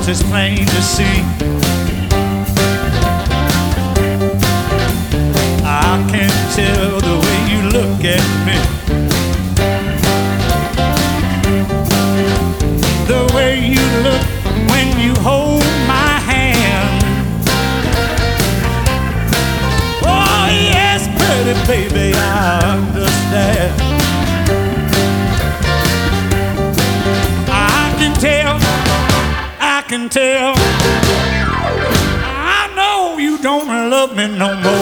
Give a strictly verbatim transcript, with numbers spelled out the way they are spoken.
it's plain to see. I can tell the way you look at me, the way you look when you hold my hand. Oh yes, pretty baby, I understand. I can tell, I can tell, I know you don't love me no more.